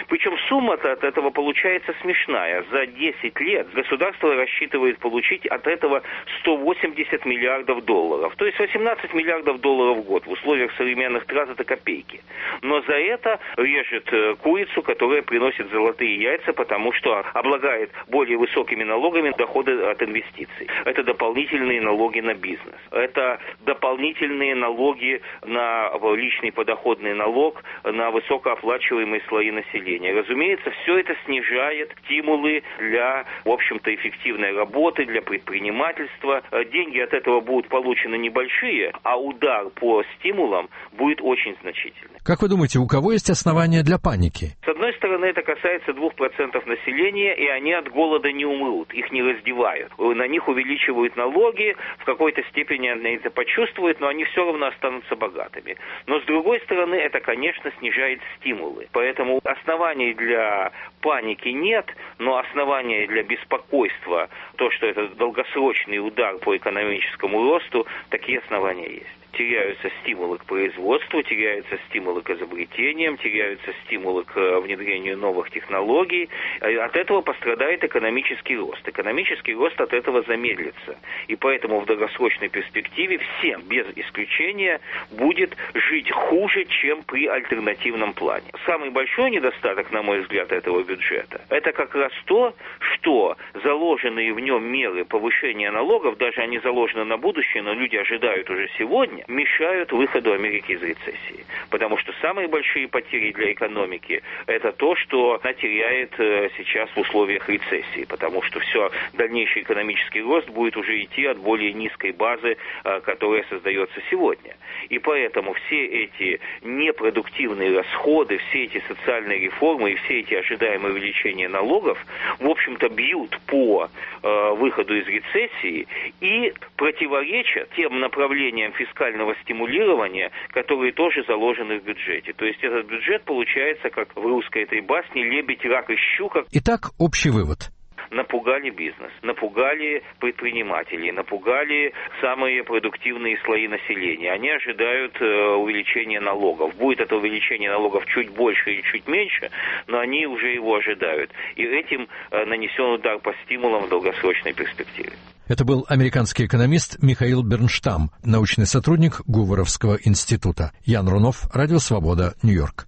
Причем сумма-то от этого получается смешная. За десять лет государство рассчитывает получить от этого сто восемьдесят миллиардов долларов. То есть восемнадцать миллиардов долларов в год. В условиях современных трат это копейки. Но за это режет курицу, которая приносит золотые яйца, потому что облагает более высокими налогами доходы от инвестиций. Это дополнительные налоги на бизнес. Это дополнительные налоги на личный подоходный налог, на высокооплачиваемые слои населения. Разумеется, все это снижает стимулы для, в общем-то, эффективной работы, для предпринимательства. Деньги от этого будут получены небольшие, а удар по стимулам будет очень значительный. Как вы думаете, у кого есть основания для паники? С одной стороны, это касается двух процентов населения, и они от голода не умрут, их не раздевают. На них увеличивают налоги, в какой-то степени они это почувствуют, но они все равно останутся богатыми. Но с другой стороны, это, конечно, снижает стимулы. Поэтому оснований для паники нет, но основания для беспокойства, то, что это долгосрочный удар по экономическому росту, такие основания есть. Теряются стимулы к производству, теряются стимулы к изобретениям, теряются стимулы к внедрению новых технологий. От этого пострадает экономический рост. Экономический рост от этого замедлится. И поэтому в долгосрочной перспективе всем, без исключения, будет жить хуже, чем при альтернативном плане. Самый большой недостаток, на мой взгляд, этого бюджета, это как раз то, что заложенные в нем меры повышения налогов, даже они заложены на будущее, но люди ожидают уже сегодня, мешают выходу Америки из рецессии. Потому что самые большие потери для экономики – это то, что она теряет сейчас в условиях рецессии. Потому что все, дальнейший экономический рост будет уже идти от более низкой базы, которая создается сегодня. И поэтому все эти непродуктивные расходы, все эти социальные реформы и все эти ожидаемые увеличения налогов, в общем-то, бьют по выходу из рецессии и противоречат тем направлениям фискального стимулирования, которые тоже заложены в бюджете. То есть этот бюджет получается, как в русской этой басне, лебедь, рак и щука. Итак, общий вывод. Напугали бизнес, напугали предпринимателей, напугали самые продуктивные слои населения. Они ожидают э, увеличения налогов. Будет это увеличение налогов чуть больше или чуть меньше, но они уже его ожидают. И этим э, нанесен удар по стимулам в долгосрочной перспективе. Это был американский экономист Михаил Бернштам, научный сотрудник Гуворовского института. Ян Рунов, Радио Свобода, Нью-Йорк.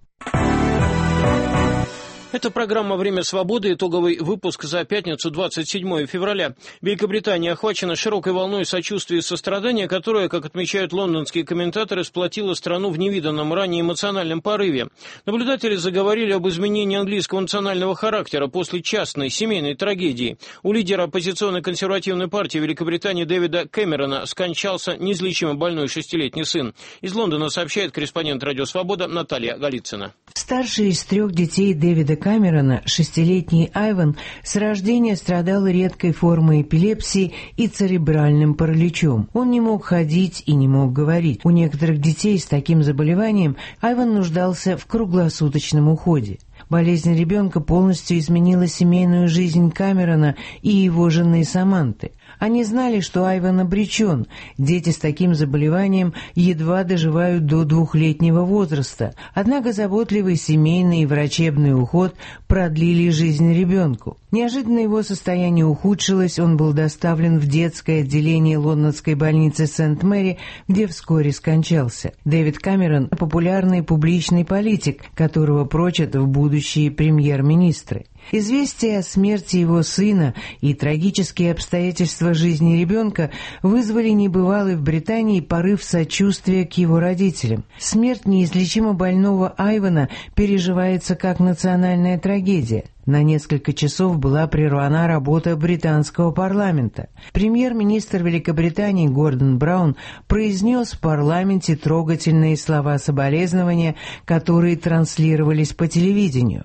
Это программа «Время свободы», итоговый выпуск за пятницу, двадцать седьмое февраля. Великобритания охвачена широкой волной сочувствия и сострадания, которая, как отмечают лондонские комментаторы, сплотила страну в невиданном ранее эмоциональном порыве. Наблюдатели заговорили об изменении английского национального характера после частной семейной трагедии. У лидера оппозиционной консервативной партии Великобритании Дэвида Кэмерона скончался неизлечимо больной шестилетний сын. Из Лондона сообщает корреспондент «Радио Свобода» Наталья Голицына. Старший из трех детей Дэвида Кэмерона, шестилетний Айван, с рождения страдал редкой формой эпилепсии и церебральным параличом. Он не мог ходить и не мог говорить. У некоторых детей с таким заболеванием Айван нуждался в круглосуточном уходе. Болезнь ребенка полностью изменила семейную жизнь Кэмерона и его жены Саманты. Они знали, что Айван обречен. Дети с таким заболеванием едва доживают до двухлетнего возраста. Однако заботливый семейный и врачебный уход продлили жизнь ребенку. Неожиданно его состояние ухудшилось, он был доставлен в детское отделение лондонской больницы Сент-Мэри, где вскоре скончался. Дэвид Кэмерон – популярный публичный политик, которого прочат в будущие премьер-министры. Известие о смерти его сына и трагические обстоятельства жизни ребенка вызвали небывалый в Британии порыв сочувствия к его родителям. Смерть неизлечимо больного Айвана переживается как национальная трагедия. На несколько часов была прервана работа британского парламента. Премьер-министр Великобритании Гордон Браун произнес в парламенте трогательные слова соболезнования, которые транслировались по телевидению.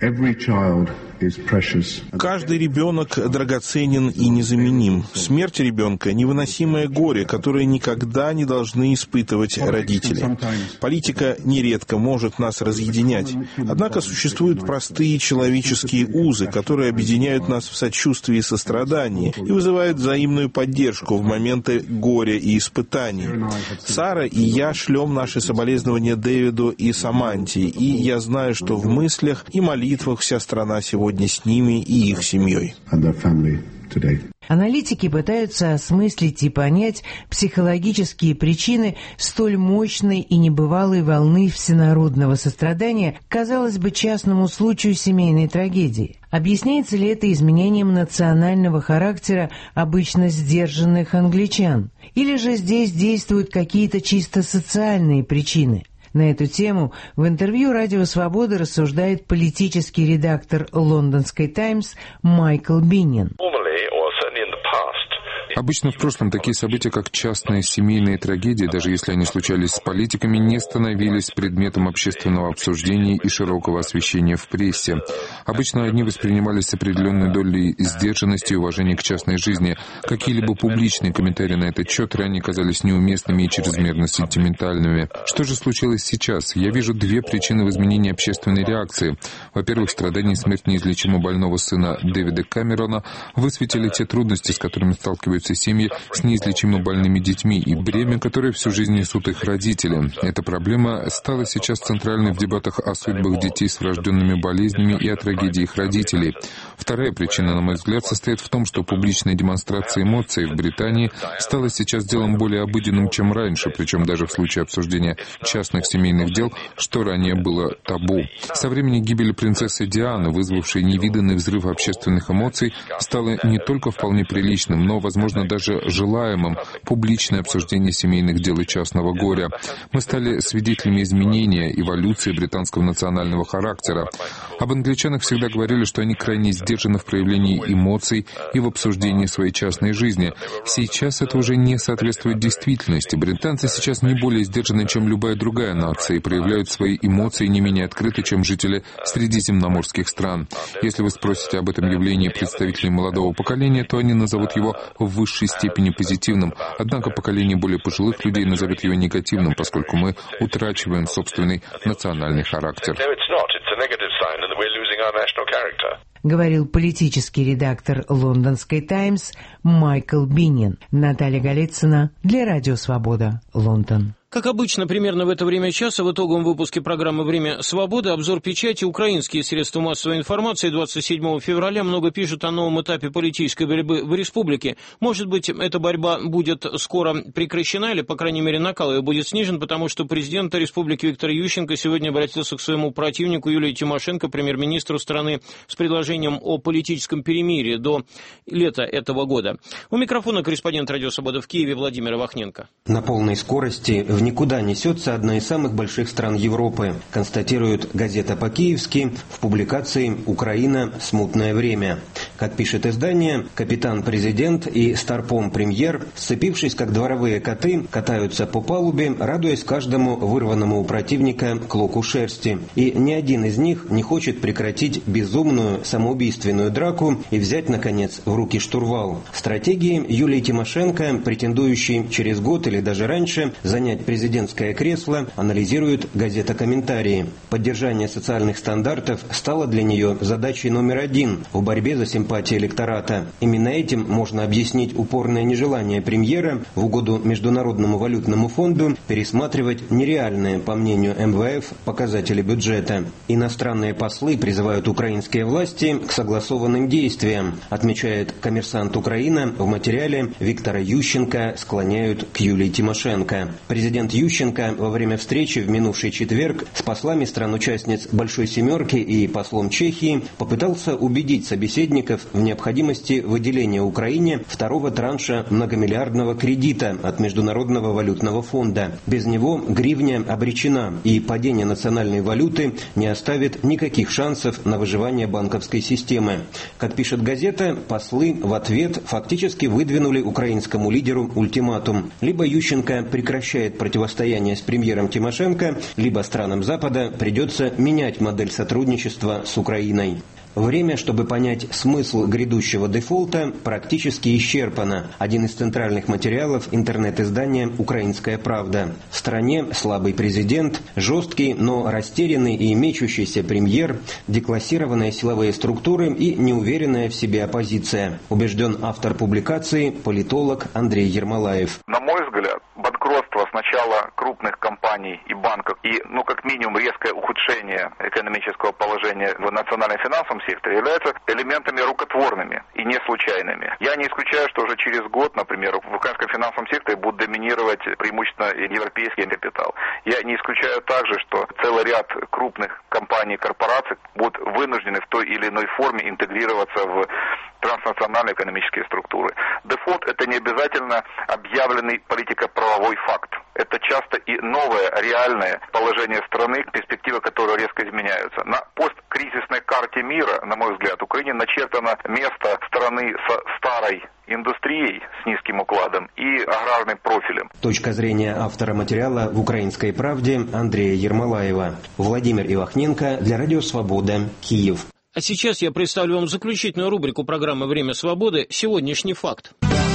Каждый ребенок драгоценен и незаменим. Смерть ребенка – невыносимое горе, которое никогда не должны испытывать родители. Политика нередко может нас разъединять. Однако существуют простые человеческие узы, которые объединяют нас в сочувствии и сострадании и вызывают взаимную поддержку в моменты горя и испытаний. Сара и я шлем наши соболезнования Дэвиду и Саманте, и я знаю, что в мыслях и молитвах молитвах вся страна сегодня с ними и их семьей. Аналитики пытаются осмыслить и понять психологические причины столь мощной и небывалой волны всенародного сострадания, казалось бы, частному случаю семейной трагедии. Объясняется ли это изменением национального характера обычно сдержанных англичан? Или же здесь действуют какие-то чисто социальные причины? На эту тему в интервью «Радио Свобода» рассуждает политический редактор лондонской «Таймс» Майкл Биннин. Обычно в прошлом такие события, как частные семейные трагедии, даже если они случались с политиками, не становились предметом общественного обсуждения и широкого освещения в прессе. Обычно они воспринимались с определенной долей сдержанности и уважения к частной жизни. Какие-либо публичные комментарии на этот счет ранее казались неуместными и чрезмерно сентиментальными. Что же случилось сейчас? Я вижу две причины в изменении общественной реакции. Во-первых, страдания и смерть неизлечимо больного сына Дэвида Камерона высветили те трудности, с которыми сталкиваются семьи с неизлечимо больными детьми и бремя, которое всю жизнь несут их родители. Эта проблема стала сейчас центральной в дебатах о судьбах детей с врожденными болезнями и о трагедии их родителей. Вторая причина, на мой взгляд, состоит в том, что публичная демонстрация эмоций в Британии стала сейчас делом более обыденным, чем раньше, причем даже в случае обсуждения частных семейных дел, что ранее было табу. Со времени гибели принцессы Дианы, вызвавшей невиданный взрыв общественных эмоций, стало не только вполне приличным, но, возможно, даже желаемым публичное обсуждение семейных дел и частного горя. Мы стали свидетелями изменения, эволюции британского национального характера. Об англичанах всегда говорили, что они крайне сдержаны в проявлении эмоций и в обсуждении своей частной жизни. Сейчас это уже не соответствует действительности. Британцы сейчас не более сдержаны, чем любая другая нация, и проявляют свои эмоции не менее открыто, чем жители средиземноморских стран. Если вы спросите об этом явлении представителей молодого поколения, то они назовут его в высшей степени позитивным, однако поколение более пожилых людей назовет его негативным, поскольку мы утрачиваем собственный национальный характер. Говорил политический редактор лондонской «Таймс» Майкл Биннин. Наталья Голицына для «Радио Свобода», Лондон. Как обычно, примерно в это время часа в итоговом выпуске программы «Время свободы» обзор печати. Украинские средства массовой информации двадцать седьмого февраля много пишут о новом этапе политической борьбы в республике. Может быть, эта борьба будет скоро прекращена, или, по крайней мере, накал ее будет снижен, потому что президент республики Виктор Ющенко сегодня обратился к своему противнику Юлии Тимошенко, премьер-министру страны, с предложением о политическом перемирии до лета этого года. У микрофона корреспондент «Радио Свобода» в Киеве Владимир Вахненко. На полной скорости в никуда несется одна из самых больших стран Европы, констатирует газета «По-киевски» в публикации «Украина. Смутное время». Как пишет издание, капитан-президент и старпом-премьер, сцепившись как дворовые коты, катаются по палубе, радуясь каждому вырванному у противника клоку шерсти. И ни один из них не хочет прекратить безумную самоубийственную драку и взять, наконец, в руки штурвал. Стратегии Юлии Тимошенко, претендующей через год или даже раньше занять президентское кресло, анализирует газета «Комментарии». Поддержание социальных стандартов стало для нее задачей номер один в борьбе за симпатии электората. Именно этим можно объяснить упорное нежелание премьера в угоду Международному валютному фонду пересматривать нереальные, по мнению эм вэ эф, показатели бюджета. Иностранные послы призывают украинские власти к согласованным действиям, отмечает «Коммерсант Украина» в материале Виктора Ющенко склоняют к Юлии Тимошенко. Президент Ющенко во время встречи в минувший четверг с послами стран-участниц «Большой семерки» и послом Чехии попытался убедить собеседников в необходимости выделения Украине второго транша многомиллиардного кредита от Международного валютного фонда. Без него гривня обречена, и падение национальной валюты не оставит никаких шансов на выживание банковской системы. Как пишет газета, послы в ответ фактически выдвинули украинскому лидеру ультиматум. Либо Ющенко прекращает противостояние с премьером Тимошенко, либо странам Запада придется менять модель сотрудничества с Украиной. Время, чтобы понять смысл грядущего дефолта, практически исчерпано. Один из центральных материалов интернет-издания «Украинская правда». В стране слабый президент, жесткий, но растерянный и мечущийся премьер, деклассированные силовые структуры и неуверенная в себе оппозиция, убежден автор публикации, политолог Андрей Ермолаев. На мой взгляд, банкротство сначала крупных компаний и банков, и, ну, как минимум, резкое ухудшение экономического положения в национальном финансовом секторе являются элементами рукотворными и не случайными. Я не исключаю, что уже через год, например, в украинском финансовом секторе будет доминировать преимущественно европейский капитал. Я не исключаю также, что целый ряд крупных компаний и корпораций будут вынуждены в той или иной форме интегрироваться в транснациональные экономические структуры. Дефолт – это не обязательно объявленный политико-правовой факт. Это часто и новое реальное положение страны, перспективы которой резко изменяются. На посткризисной карте мира, на мой взгляд, Украине начертано место страны со старой индустрией с низким укладом и аграрным профилем. Точка зрения автора материала в «Украинской правде» Андрея Ермолаева. Владимир Ивахненко для Радио Свобода, Киев. А сейчас я представлю вам заключительную рубрику программы «Время свободы» «Сегодняшний факт».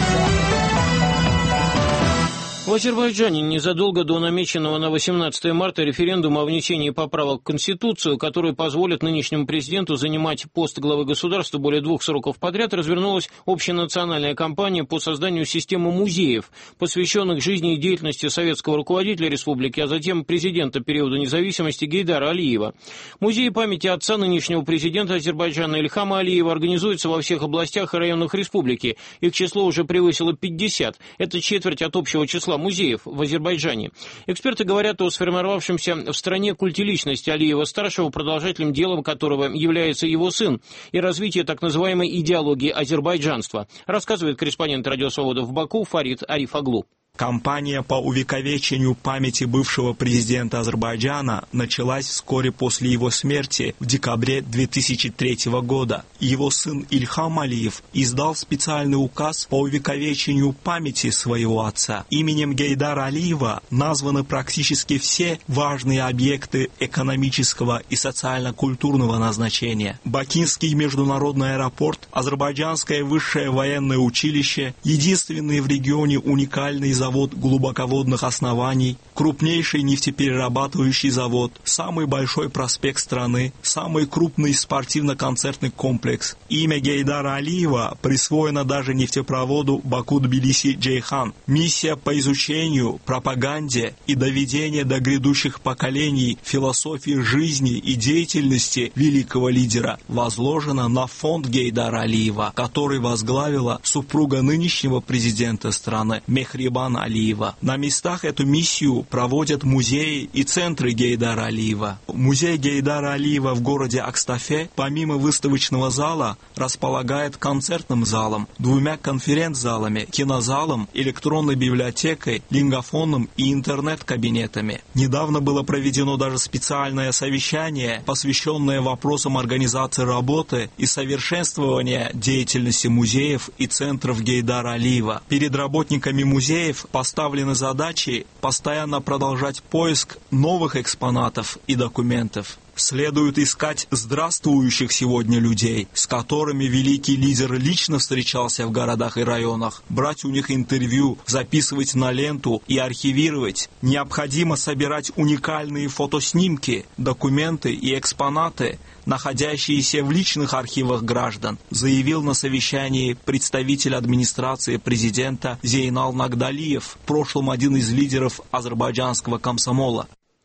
В Азербайджане незадолго до намеченного на восемнадцатое марта референдума о внесении поправок в Конституцию, которые позволят нынешнему президенту занимать пост главы государства более двух сроков подряд, развернулась общенациональная кампания по созданию системы музеев, посвященных жизни и деятельности советского руководителя республики, а затем президента периода независимости Гейдара Алиева. Музеи памяти отца нынешнего президента Азербайджана Ильхама Алиева организуются во всех областях и районах республики. Их число уже превысило пятьдесят. Это четверть от общего числа музеев в Азербайджане. Эксперты говорят о сформировавшемся в стране культе личности Алиева-старшего, продолжателем дела которого является его сын, и развитие так называемой идеологии азербайджанства, рассказывает корреспондент Радио Свобода в Баку Фарид Ариф-Оглу. Кампания по увековечению памяти бывшего президента Азербайджана началась вскоре после его смерти в декабре две тысячи третьего года. Его сын Ильхам Алиев издал специальный указ по увековечению памяти своего отца. Именем Гейдара Алиева названы практически все важные объекты экономического и социально-культурного назначения. Бакинский международный аэропорт, Азербайджанское высшее военное училище, единственный в регионе уникальный завод завод глубоководных оснований, крупнейший нефтеперерабатывающий завод, самый большой проспект страны, самый крупный спортивно-концертный комплекс. Имя Гейдара Алиева присвоено даже нефтепроводу Баку-Тбилиси-Джейхан. Миссия по изучению, пропаганде и доведению до грядущих поколений философии жизни и деятельности великого лидера возложена на фонд Гейдара Алиева, который возглавила супруга нынешнего президента страны Мехрибан Алиева. На местах эту миссию проводят музеи и центры Гейдара Алиева. Музей Гейдара Алиева в городе Акстафе, помимо выставочного зала, располагает концертным залом, двумя конференц-залами, кинозалом, электронной библиотекой, лингофоном и интернет-кабинетами. Недавно было проведено даже специальное совещание, посвященное вопросам организации работы и совершенствования деятельности музеев и центров Гейдара Алиева. Перед работниками музеев поставлены задачи постоянно продолжать поиск новых экспонатов и документов. Следует искать здравствующих сегодня людей, с которыми великий лидер лично встречался в городах и районах, брать у них интервью, записывать на ленту и архивировать. Необходимо собирать уникальные фотоснимки, документы и экспонаты, находящиеся в личных архивах граждан, заявил на совещании представитель администрации президента Зейнал Нагдалиев, в прошлом один из лидеров азербайджанского комсомола.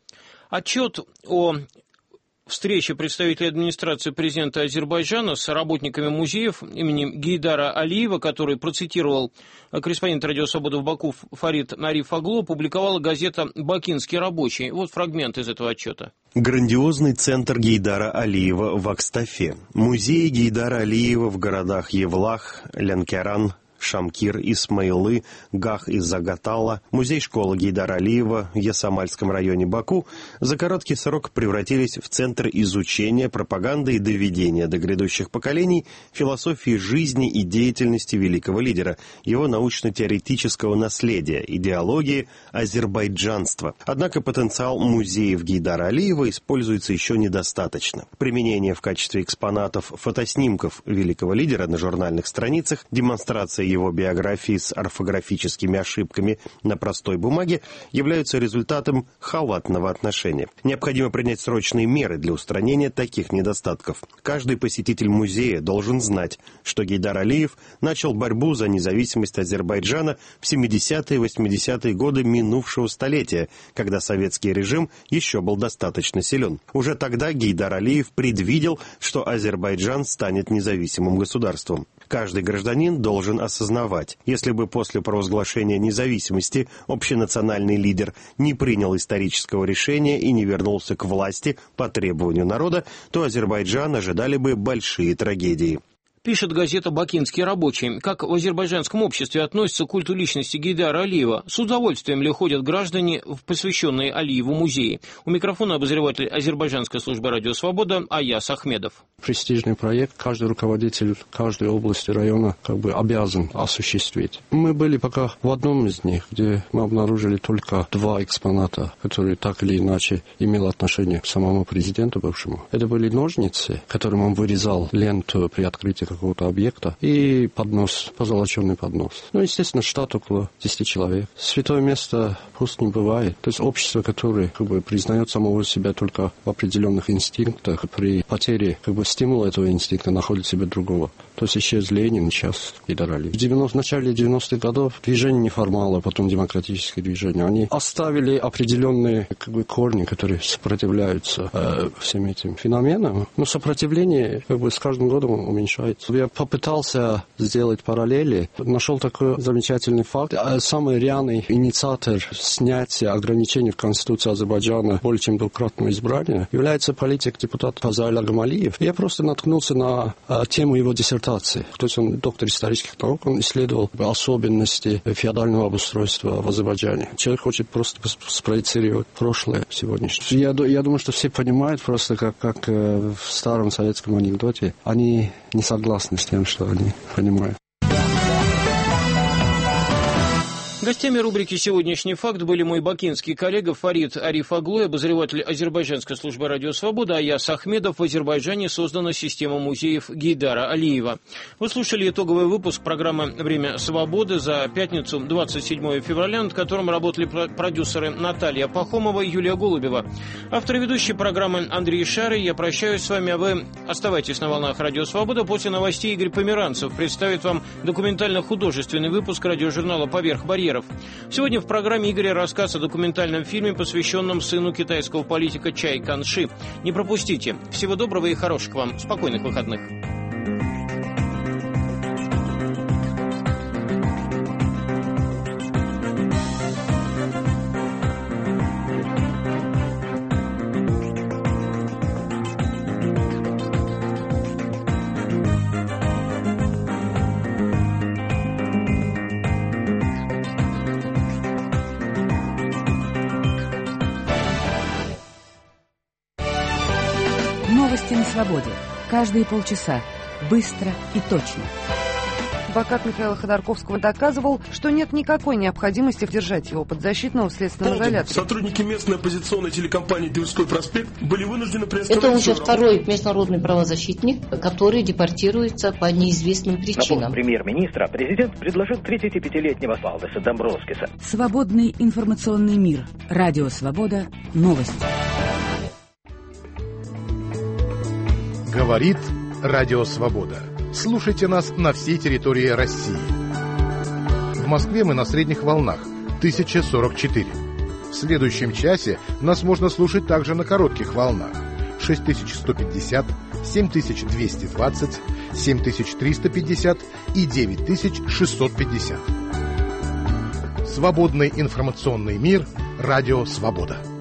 Отчет о встрече представителей администрации президента Азербайджана с работниками музеев имени Гейдара Алиева, который процитировал корреспондент Радио Свобода в Баку Фарид Ариф-Оглу, публиковала газета «Бакинский рабочий». Вот фрагмент из этого отчета. Грандиозный центр Гейдара Алиева в Акстафе. Музеи Гейдара Алиева в городах Евлах, Лянкеран, Шамкир, Исмаилы, Гах и Загатала, музей школы Гейдара Алиева в Ясамальском районе Баку за короткий срок превратились в центр изучения, пропаганды и доведения до грядущих поколений философии жизни и деятельности великого лидера, его научно-теоретического наследия, идеологии азербайджанства. Однако потенциал музеев Гейдара Алиева используется еще недостаточно. Применение в качестве экспонатов фотоснимков великого лидера на журнальных страницах, демонстрация его биографии с орфографическими ошибками на простой бумаге являются результатом халатного отношения. Необходимо принять срочные меры для устранения таких недостатков. Каждый посетитель музея должен знать, что Гейдар Алиев начал борьбу за независимость Азербайджана в семидесятые и восьмидесятые годы минувшего столетия, когда советский режим еще был достаточно силен. Уже тогда Гейдар Алиев предвидел, что Азербайджан станет независимым государством. Каждый гражданин должен осознавать, если бы после провозглашения независимости общенациональный лидер не принял исторического решения и не вернулся к власти по требованию народа, то Азербайджан ожидали бы большие трагедии. Пишет газета «Бакинский рабочий». Как в азербайджанском обществе относятся к культу личности Гейдара Алиева? С удовольствием ли ходят граждане в посвященные Алиеву музеи? У микрофона обозреватель азербайджанской службы «Радио Свобода» Аяс Ахмедов. Престижный проект. Каждый руководитель каждой области района как бы обязан осуществить. Мы были пока в одном из них, где мы обнаружили только два экспоната, которые так или иначе имели отношение к самому президенту бывшему. Это были ножницы, которым он вырезал ленту при открытии какого-то объекта, и поднос, позолоченный поднос. Ну, естественно, штат около десяти человек. Святое место просто не бывает. То есть общество, которое как бы признает самого себя только в определенных инстинктах, при потере как бы стимула этого инстинкта находит себе другого. То есть исчез Ленин, сейчас Гейдар Алиев. В, девяностых, в начале девяностых годов движение неформала, потом демократические движения, они оставили определенные как бы корни, которые сопротивляются э, всем этим феноменам. Но сопротивление как бы с каждым годом уменьшается. Я попытался сделать параллели, нашел такой замечательный факт. Самый рьяный инициатор снятия ограничений в Конституции Азербайджана более чем двукратного избрания является политик-депутат Фазаиль Агамалиев. Я просто наткнулся на а, тему его диссертации. То есть он доктор исторических наук, он исследовал особенности феодального обустройства в Азербайджане. Человек хочет просто спроецировать прошлое сегодняшнее. Я, я думаю, что все понимают просто, как, как э, в старом советском анекдоте, они не согласны с тем, что они понимают. Гостями рубрики «Сегодняшний факт» были мой бакинский коллега Фарид Ариф Аглу, обозреватель азербайджанской службы «Радио Свобода», Аяс Ахмедов. В Азербайджане создана система музеев Гейдара Алиева. Вы слушали итоговый выпуск программы «Время свободы» за пятницу, двадцать седьмое февраля, над которым работали продюсеры Наталья Пахомова и Юлия Голубева. Автор и ведущий программы Андрей Шарый. Я прощаюсь с вами, а вы оставайтесь на волнах «Радио Свобода». После новостей Игорь Померанцев представит вам документально-художественный выпуск радиожурнала «Поверх барьеров». Сегодня в программе Игоря рассказ о документальном фильме, посвященном сыну китайского политика Чай Канши. Не пропустите. Всего доброго и хороших вам спокойных выходных. Новости на свободе. Каждые полчаса. Быстро и точно. Адвокат Михаила Ходорковского доказывал, что нет никакой необходимости держать его подзащитного в следственном изоляторе. Сотрудники местной оппозиционной телекомпании «Тверской проспект» были вынуждены приостановить... Это уже второй международный правозащитник, который депортируется по неизвестным причинам. На пост премьер-министра президент предложил тридцатипятилетнего Валдеса Домбровскиса. Свободный информационный мир. Радио Свобода. Новости. Говорит Радио Свобода. Слушайте нас на всей территории России. В Москве мы на средних волнах тысяча сорок четыре. В следующем часе нас можно слушать также на коротких волнах шесть тысяч сто пятьдесят, семь тысяч двести двадцать, семь тысяч триста пятьдесят и девять тысяч шестьсот пятьдесят. Свободный информационный мир. Радио Свобода.